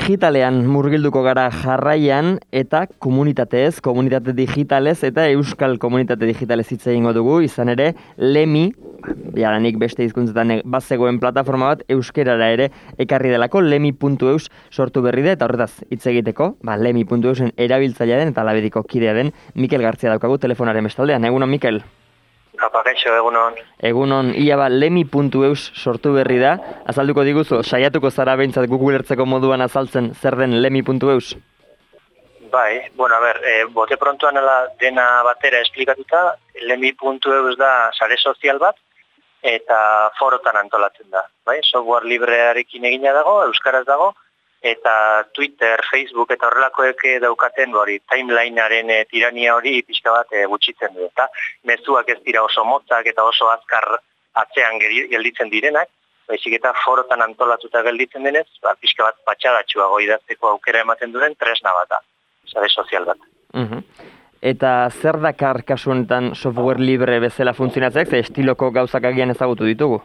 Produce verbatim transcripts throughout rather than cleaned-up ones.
digitalean murgilduko gara jarraian eta komunitatez, komunitate digitalez eta euskal komunitate digitalez hitz egingo dugu, izan ere Lemi, jadanik beste hizkuntzetan bazegoen plataforma bat euskerara ere ekarri delako, lemi puntu eus sortu berri da, eta horretaz hitz egiteko, ba, lemi puntu eusen erabiltzailea den eta labediko kidea den Mikel Gartzia daukagu telefonaren bestaldean. Egunon, Mikel? Apa, gaixo, egunon. Egunon, ia ba, lemi puntu eus sortu berri da. Azalduko diguzu, saiatuko zara behintzat gugulertzeko moduan azaltzen zer den lemi puntu eus? Bai, bueno, a ber, e, bote prontuan dena batera esplikatuta, lemi puntu eus da sare sozial bat, eta forotan antolatzen da. Bai? Software librearekin egina dago, euskaraz dago, eta Twitter, Facebook eta horrelakoek daukaten hori timelinearen e, tirania hori pixka bat e, gutxitzen du, eta mezuak ez dira oso motzak eta oso azkar atzean gelditzen direnak, baizik eta forotan antolatuta gelditzen denez, ba, pixka bat patxadatxuago idazteko aukera ematen duen tresna bat da, sare sozial bat. Uh-huh. Eta zer dakar kasu honetan software libre bezala funtzionatzeak, ze estiloko gauzak agian ezagutu ditugu?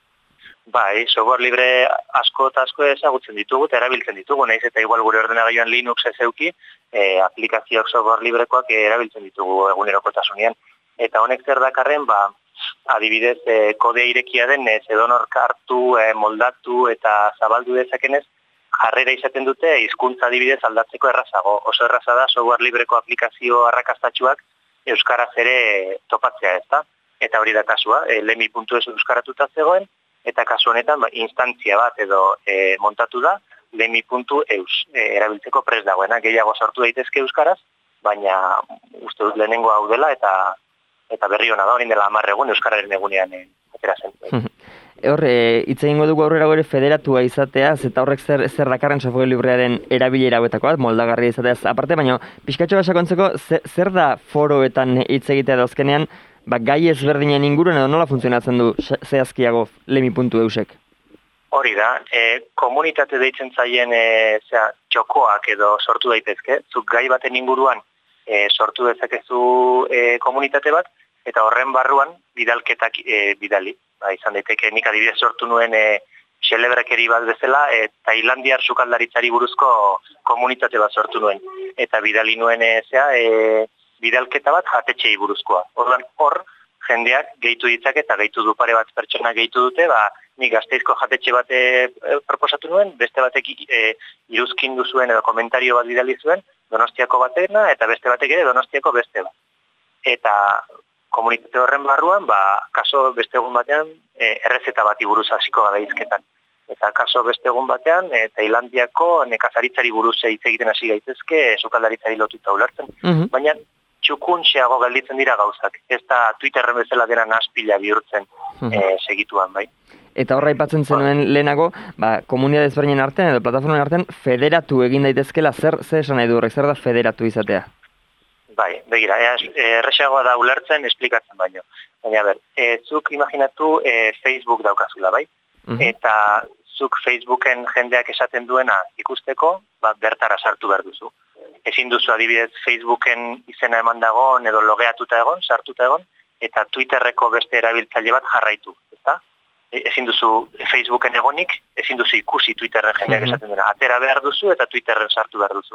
Bai, software libre asko eta asko ezagutzen ditugu eta erabiltzen ditugu, nahiz eta igual gure ordenagailuan Linux ez euki, e, aplikazioak software librekoak erabiltzen ditugu egunerokotasunean. Eta honek zer dakarren, ba, adibidez, e, kodea irekia denez, edonork hartu, e, moldatu eta zabaldu dezakenez, jarrera izaten dute hizkuntza adibidez aldatzeko errazago. Oso erraza da software libreko aplikazio arrakastatsuak euskaraz ere topatzea, ezta? Eta hori da kasua, e, lemi puntu eus euskaratuta zegoen, eta kasu honetan ba, instantzia bat edo e, montatu da lemi puntu eus e, erabiltzeko prest dagoena, gehiago sortu daitezke euskaraz, baina uste dut lehenengo hau dela eta eta berri hona da, hori dela hamar egun euskararen egunean e, atera zen. Horre, hitz egingo dugu aurrera gore federatua izateaz, eta horrek zer, zer dakarren software librearen erabilera hauetako bat, moldagarria izateaz aparte, baina pixkatxo bat sakontzeko, zer da foroetan hitz egitea dauzkenean, ba, gai ezberdinen inguruen edo nola funtzionatzen du zehazkiago lemi puntu eusek? Hori da, e, komunitate deitzen zaien e, zera, txokoak edo sortu daitezke, zuk gai baten inguruan e, sortu dezakezu e, komunitate bat, eta horren barruan bidalketak e, bidali. Ba, izan daiteke nik adibidez sortu nuen e, xelebrekeri bat bezala, e, Tailandiar sukaldaritzari buruzko komunitate bat sortu nuen. Eta bidali nuen e, zera, e, bidalketa bat jatetxei buruzkoa. Orduan hor, jendeak gehitu ditzake eta gehitu du pare bat pertsona gehitu dute, ba, nik Gasteizko jatetxe bat e, proposatu nuen, beste batek e, iruzkindu zuen edo komentario bat bidali zuen, Donostiako batena eta beste batek ere Donostiako beste bat. Eta komunitate horren barruan, ba, kaso beste egun batean, e, errezeta bati buruz hasiko gara hizketan. Eta kaso beste egun batean, e, Tailandiako nekazaritzari buruz hitz egiten hasi gaitezke, sukaldaritzari lotuta ulertzen. Uh-huh. Baina txukuntxeago gelditzen dira gauzak. Ez da Twitterren bezala dena naspila bihurtzen uh-huh. e, segituan, bai. Eta horra aipatzen zenuen lehenago, ba, komunitate ezberdinen artean edo plataformen artean federatu egin daitezkela, zer zer esan nahi du horrek, zer da federatu izatea? Bai, begira, erresagoa da ulertzen, esplikatzen baino. Baina, ber, e, zuk imaginatu e, Facebook daukazula, bai? Uh-huh. Eta zuk Facebooken jendeak esaten duena ikusteko, ba, bertara sartu behar duzu. Ezin duzu adibidez Facebooken izena eman dagoen edo logeatuta egon, sartuta egon, eta Twitterreko beste erabiltzaile bat jarraitu, ezta? Ezin duzu Facebooken egonik, ezin duzu ikusi Twitterren jendeak uh-huh. esaten duena. Atera behar duzu eta Twitterren sartu behar duzu.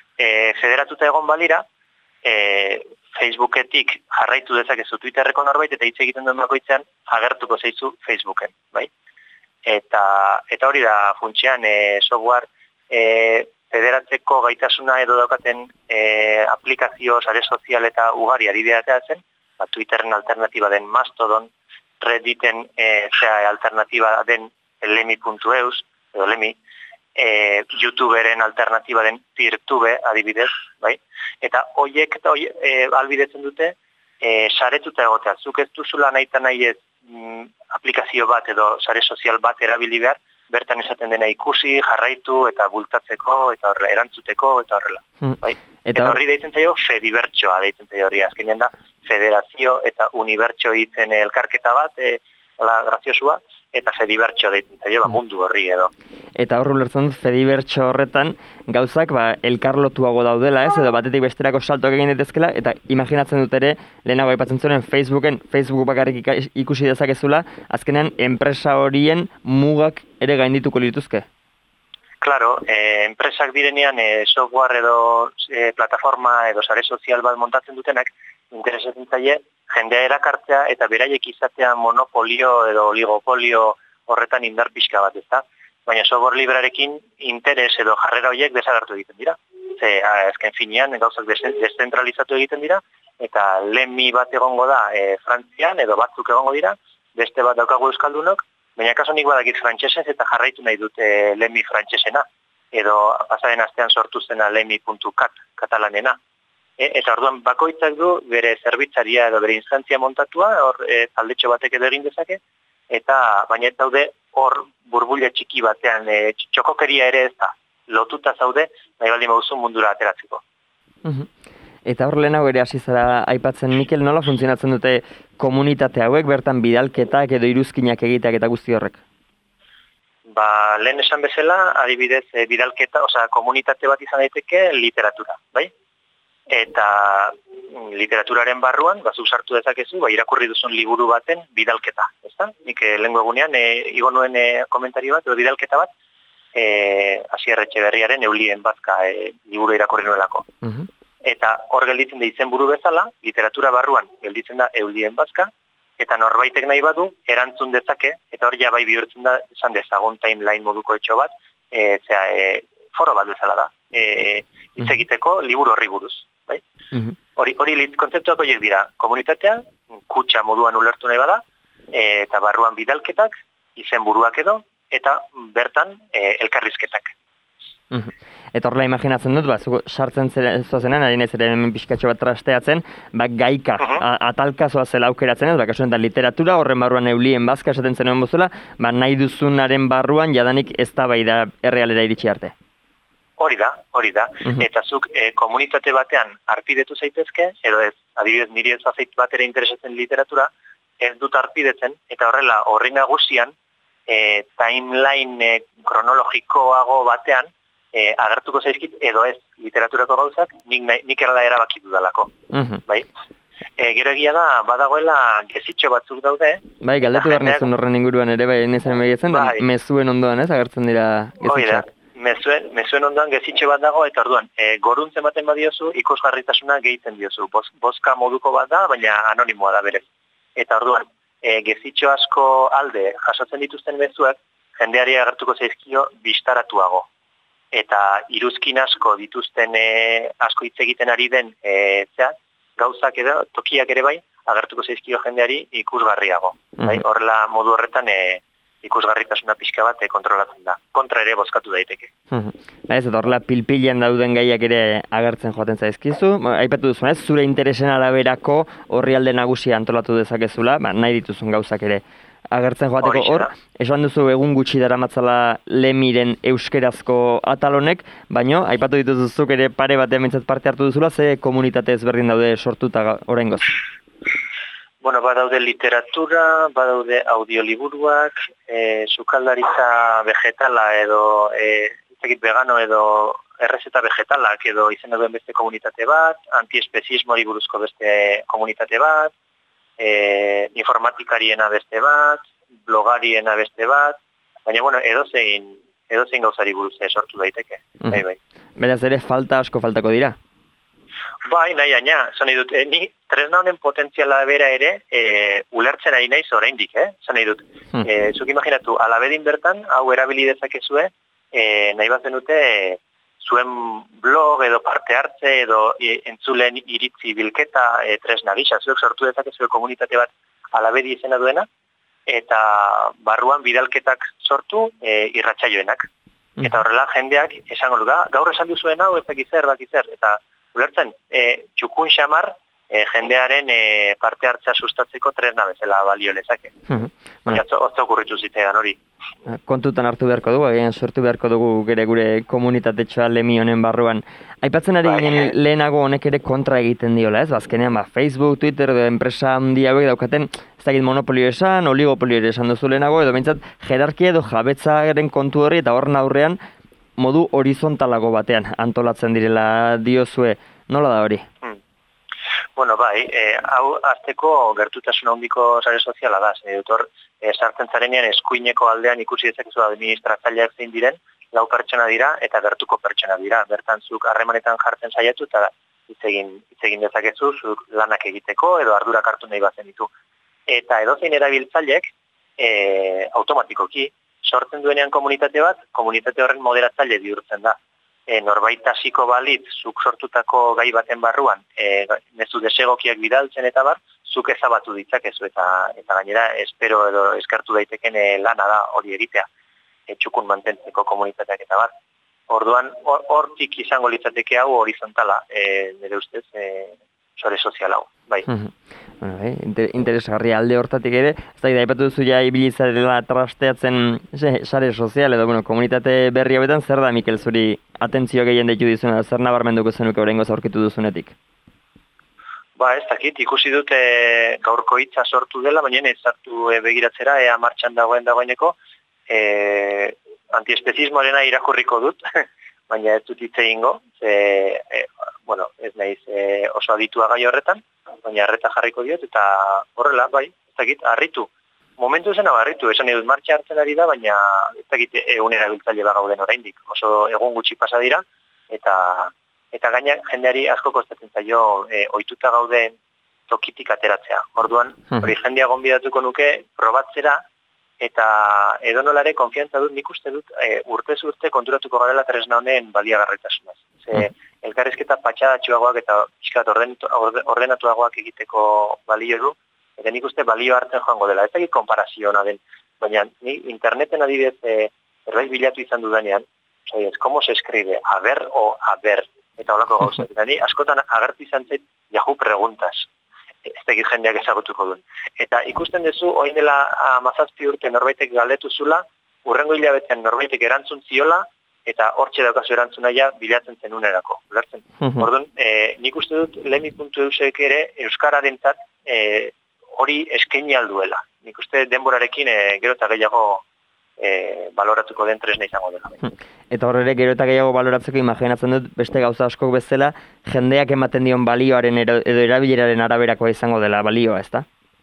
E, federatuta egon balira, e, Facebooketik jarraitu dezakezu Twitterreko norbait eta hitz egiten duen bakoitzean agertuko zaizu Facebooken, bai? Eta, eta hori da funtsean e, software e, federatzeko gaitasuna edo daukaten e, aplikazio, sare sozial eta ugari adibidea zen, ba, Twitterren alternatiba den Mastodon, Redditen e, alternatiba den lemi puntu eus, edo lemi, e, YouTuberen alternatiba den Peertube adibidez, bai? Eta hoiek eta hoiek e, albidetzen dute e, saretuta egotea. Zuk ez duzula nahi eta nahi ez mm, aplikazio bat edo sare sozial bat erabili behar, bertan esaten dena ikusi, jarraitu eta bultatzeko eta horrela, erantzuteko eta horrela. Hmm. Bai? Eta horri deitzen zaio fedibertsoa deitzen zaio hori, azkenean da federazio eta unibertso hitzen elkarketa bat, e, la graziosua, eta fedibertso deitzen zaio, ba, mundu horri edo. Eta hor ulertzen fedibertso horretan gauzak ba, elkarlotuago daudela, ez, edo batetik besterako saltoak egin daitezkela, eta imaginatzen dut ere, lehenago aipatzen zuen Facebooken, Facebook bakarrik ikusi dezakezula, azkenean enpresa horien mugak ere gaindituko lituzke. Claro, eh, enpresak direnean eh, software edo eh, plataforma edo sare sozial bat montatzen dutenak, interesatzen zaie jendea erakartzea eta beraiek izatea monopolio edo oligopolio horretan indar pixka bat, ezta? Baina software librearekin interes edo jarrera horiek desagertu egiten dira. Ze, azken finean, gauzak deszentralizatu egiten dira, eta lemi bat egongo da e, Frantzian, edo batzuk egongo dira, beste bat daukagu euskaldunok, baina kaso nik badakit frantsesez eta jarraitu nahi dut e, lemi frantsesena, edo pasaren astean sortu zena lemi puntu cat katalanena. E, eta orduan bakoitzak du bere zerbitzaria edo bere instantzia montatua, hor e, taldetxo batek edo egin dezake, eta baina ez daude hor burbuile txiki batean, e, txokokeria ere ez da, lotuta zaude, nahi baldin baduzu mundura ateratzeko. Uh-huh. Eta hor lehenago ere hasi zara aipatzen, Mikel, nola funtzionatzen dute komunitate hauek, bertan bidalketak edo iruzkinak egiteak eta guzti horrek? Ba, lehen esan bezala, adibidez, e, bidalketa, osea, komunitate bat izan daiteke literatura, bai? Eta literaturaren barruan, ba, zuk sartu dezakezu, ba, irakurri duzun liburu baten bidalketa, ezta? Nik e, lehengo egunean, e, igo nuen e, komentario bat, edo bidalketa bat, e, Asier Etxeberriaren Eulien Bazka e, liburu irakurri nuelako. Uh-huh. Eta hor gelditzen da izenburu bezala, literatura barruan gelditzen da Eulien Bazka, eta norbaitek nahi badu, erantzun dezake, eta hor ja bai bihurtzen da, esan dezagun timeline moduko etxo bat, e, zera, e, foro bat bezala da, e, hitz egiteko liburu horri buruz. Bai? Uh-huh. Hori, hori kontzeptuak horiek dira, komunitatea, kutxa moduan ulertu nahi bada, e, eta barruan bidalketak, izenburuak edo, eta bertan e, elkarrizketak. Uh-huh. Eta horrela imaginatzen dut, ba, sartzen zuazenan, ari nez ere hemen pixkatxo bat trasteatzen, ba, gaika, uh-huh. atalkazoa zela aukeratzen ez, ba, kasuan da literatura, horren barruan Eulien Bazka esaten zenuen bozula, ba, nahi duzunaren barruan jadanik ez da bai da errealera iritsi arte. Hori da, hori da. Uh-huh. Eta zuk e, komunitate batean arpidetu zaitezke, edo ez, adibidez niri ez azait bat ere interesatzen literatura, ez dut arpidetzen, eta horrela horri nagusian, e, timeline e, kronologikoago batean, e, agertuko zaizkit, edo ez literaturako gauzak, nik, nik erala erabaki dudalako. Uh-huh. Bai? E, gero egia da, badagoela gezitxo batzuk daude. Bai, galdetu behar nizun horren inguruan ere, bai, nezen begietzen, bai. Da mezuen ondoan ez, agertzen dira gezitxoak. Mezuen, mezuen ondoan gezitxo bat dago, eta orduan, e, goruntzen baten badiozu, ikusgarritasuna gehitzen diozu. Boz, bozka moduko bat da, baina anonimoa da berez. Eta orduan, e, gezitxo asko alde jasotzen dituzten mezuak, jendeari agertuko zaizkio bistaratuago. Eta iruzkin asko dituzten e, asko hitz egiten ari den e, zea, gauzak edo, tokiak ere bai, agertuko zaizkio jendeari ikusgarriago. Mm-hmm. Bai? Horrela modu horretan e, ikusgarritasuna pixka bat e, kontrolatzen da. Kontra ere bozkatu daiteke. Mm-hmm. Ez, eta horrela pilpilean dauden gaiak ere agertzen joaten zaizkizu. Aipatu duzun ez, zure interesen araberako horrialde nagusia antolatu dezakezula, ba, nahi dituzun gauzak ere agertzen joateko hor, esan duzu egun gutxi daramatzala Lemiren euskerazko atalonek, baino, aipatu dituzuzuk ere pare batean mintzat parte hartu duzula, ze komunitate ezberdin daude sortuta oraingoz? Bueno, badaude literatura, badaude audioliburuak, e, sukaldaritza vegetala edo e, vegano edo errezeta vegetalak edo izena duen beste komunitate bat, antiespezismori buruzko beste komunitate bat, E, informatikariena beste bat, blogariena beste bat, baina bueno, edozein, edozein gauzari buruz sortu daiteke. Mm. Bai, bai. Beraz ere falta asko faltako dira? Bai, nahi aina, zan dut, e, ni tresna honen potentziala bera ere e, ulertzen ari naiz oraindik, eh? Zan dut, mm. e, zuk imaginatu, alabedin bertan, hau erabili dezakezue, e, nahi bat zenute, e, zuen blog edo parte hartze edo e, entzulen iritzi bilketa e, tresna gisa, zuek sortu dezake zuen komunitate bat alabedi izena duena, eta barruan bidalketak sortu e, irratsaioenak. Mm. Eta horrela jendeak esango du da, gaur esan duzuen hau, ez dakizer, dakizer, eta ulertzen, e, txukun xamar e, jendearen e, parte hartzea sustatzeko tresna bezala balio lezake. Mm-hmm. Baina hotza okurritu zitean hori. Kontutan hartu beharko dugu, agian sortu beharko dugu gure gure komunitatetxoa Lemi honen barruan. Aipatzen ari ginen lehenago honek ere kontra egiten diola, ez? Azkenean, ba, Facebook, Twitter, edo enpresa handi hauek daukaten, ez dakit monopolio esan, oligopolio ere esan duzu lehenago, edo behintzat, jerarkia edo jabetzaren kontu hori, eta horren aurrean, modu horizontalago batean antolatzen direla diozue. Nola da hori? Hmm. Bueno, bai, e, hau azteko gertutasun handiko sare soziala da, ze dut hor, e, sartzen zarenean eskuineko aldean ikusi dezakezu administratzaileak zein diren, lau pertsona dira eta gertuko pertsona dira. Bertan zuk harremanetan jartzen saiatu eta hitz egin hitz egin dezakezu zuk lanak egiteko edo ardurak hartu nahi bazen ditu. Eta edozein erabiltzaileek e, automatikoki sortzen duenean komunitate bat, komunitate horren moderatzaile bihurtzen da. E, norbait hasiko balitz, zuk sortutako gai baten barruan, e, mezu desegokiak bidaltzen eta bar, zuk ezabatu ditzakezu eta eta gainera espero edo eskertu daiteken e, lana da hori egitea, e, txukun mantentzeko komunitateak eta bar. Orduan, hortik or, izango litzateke hau horizontala, e, nire ustez, e, sare sozial hau, bai. Bueno, eh, inter, interesgarria alde hortatik ere, ez da, aipatu duzu ja ibilizarela trasteatzen sare sozial edo, bueno, komunitate berri hauetan, zer da, Mikel, zuri atentzio gehien deitu dizuna, zer nabarmenduko zenuke oraingoz aurkitu duzunetik? Ba, ez dakit, ikusi dute gaurko hitza sortu dela, baina ez hartu e, begiratzera, ea martxan dagoen dagoeneko, e, antiespezismoarena irakurriko dut, baina ez dut hitz egingo, ze, e, bueno, ez naiz e, oso aditua gai horretan, baina harreta jarriko diot, eta horrela, bai, ez dakit, harritu. Momentu zen hau harritu, esan edut martxa hartzen ari da, baina ez dakit egun erabiltzaile gauden oraindik. Oso egun gutxi pasa dira, eta eta gaina jendeari asko kostatzen zaio e, ohituta gauden tokitik ateratzea. Orduan, hori jendea gonbidatuko nuke probatzera, eta edonolare konfiantza dut, nik uste dut, e, urtez urte konturatuko garela tresna honen baliagarritasunaz. Ze, elkarrizketa patxadatxuagoak eta pixkat ordenatuagoak egiteko balio du, eta nik uste balio hartzen joango dela. Ez dakit konparazioa den, baina ni interneten adibidez e, erbait bilatu izan dudanean, ez, como se escribe, a ver o a ver, eta holako gauzak. Eta ni askotan agertu izan zait Yahoo preguntas, ez dakit jendeak ezagutuko duen. Eta ikusten duzu, oin dela amazazpi urte norbaitek galdetu zula, urrengo hilabetean norbaitek erantzun ziola, eta hortxe daukazu erantzunaia bilatzen zenunerako. Ulertzen? Uh-huh. Orduan, e, nik uste dut lemi puntu eusek ere euskararentzat e, hori eskaini alduela. Nik uste denborarekin e, gero eta gehiago e, baloratuko den tresna izango dela. Uh-huh. Eta horre gero eta gehiago baloratzeko imaginatzen dut beste gauza askok bezala jendeak ematen dion balioaren edo erabileraren araberakoa izango dela balioa, ezta?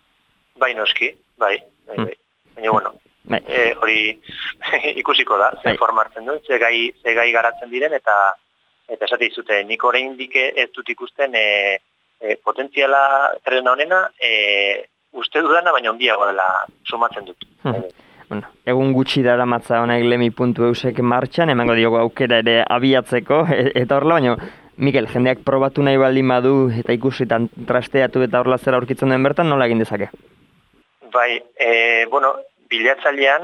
Bai, noski, bai, bai, bai. Baina, bueno, Bai. E, hori ikusiko da, ze bai. Formartzen duen, ze gai, ze gai garatzen diren, eta eta esate izute, nik oraindik ez dut ikusten e, e, potentziala tresna honena, e, uste dudana, baina handiago dela sumatzen dut. Hmm. Bueno, egun gutxi dara matza honek lemi puntu eusek martxan, emango diogo aukera ere abiatzeko, e, eta horrela, baina, Mikel, jendeak probatu nahi baldin badu, eta ikusitan trasteatu eta horrela zera aurkitzen duen bertan, nola egin dezake? Bai, e, bueno, bilatzailean,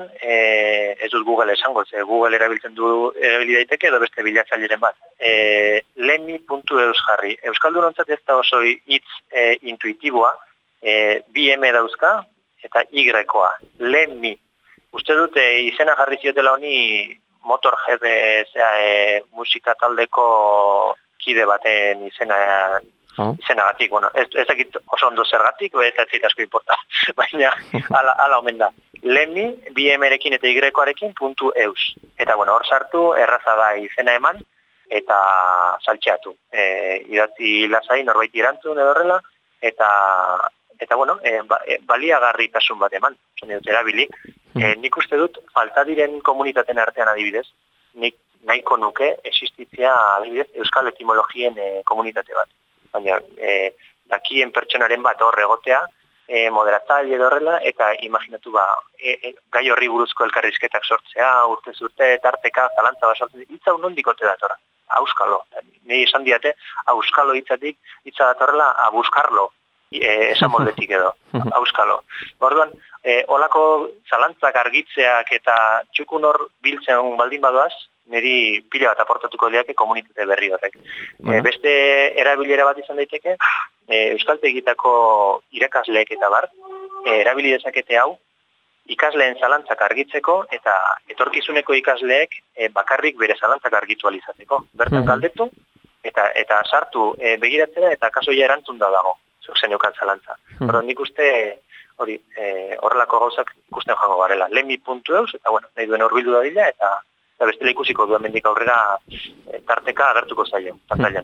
e, ez dut Google esango, ze Google erabiltzen du erabili daiteke edo beste bilatzaileren bat. E, lemi puntu eus jarri. Euskaldunontzat ez da oso hitz e, intuitiboa, e, bi M dauzka eta Y-koa. Lemi. Uste dut e, izena jarri ziotela honi Motorhead e, e, musika taldeko kide baten izena Oh. Izenagatik, bueno, ez, ez dakit oso ondo zergatik, eta ez asko importa, baina ala, ala omen da. Lemi, bi emerekin eta Y-koarekin puntu eus. Eta, bueno, hor sartu, erraza da izena eman, eta saltxeatu. E, idatzi lasai, norbait irantzun edo horrela, eta, eta bueno, e, ba, e, baliagarritasun bat eman, zone dut erabili. E, nik uste dut, falta diren komunitateen artean adibidez, nik nahiko nuke existitzea adibidez Euskal Etimologien e, komunitate bat. Baina e, dakien pertsonaren bat hor egotea, e, moderatzaile edo horrela, eta imaginatu ba, e, e, gai horri buruzko elkarrizketak sortzea, urtez urte, tarteka, zalantza bat sortzea, hitza unondikote datora, auskalo. Nire esan diate, auskalo hitzatik, hitza datorrela, a buskarlo, e, esan moldetik edo, auskalo. Orduan, e, olako zalantzak argitzeak eta txukun hor biltzen baldin badoaz, niri pila bat aportatuko diake komunitate berri horrek. Bueno. E, beste erabilera bat izan daiteke, e, euskaltegitako irakasleek eta bar, e, erabili dezakete hau, ikasleen zalantzak argitzeko, eta etorkizuneko ikasleek e, bakarrik bere zalantzak argitu alizateko. Bertan galdetu, eta eta sartu e, begiratzera, eta kasoia erantzun da dago, zuk zeneukan zalantza. Horren nik uste, hori, e, horrelako gauzak ikusten joango garela. lemi puntu eus, eta bueno, nahi duen horbildu dadila, eta eta bestela ikusiko duen mendik aurrera e, tarteka agertuko zaio, pantailan.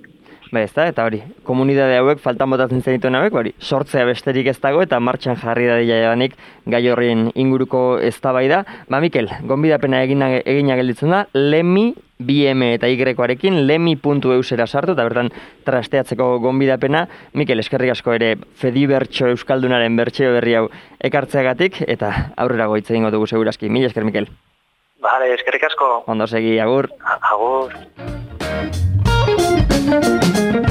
Ba, ez da, eta hori, komunidade hauek, faltan botatzen zenituen hauek, hori, sortzea besterik ez dago, eta martxan jarri da jadanik gai horren inguruko eztabaida. Ba, Mikel, gonbidapena egina, egina gelditzen da, lemi, bi eme eta y-arekin, lemi puntu eusera sartu, eta bertan trasteatzeko gonbidapena. Mikel, eskerrik asko ere, Fedibertso Euskaldunaren bertsio berri hau ekartzeagatik, eta aurrera goitze egingo dugu segurazki. Mila esker, Mikel. Bale, eskerrik asko. Ondo segi, agur. Agur.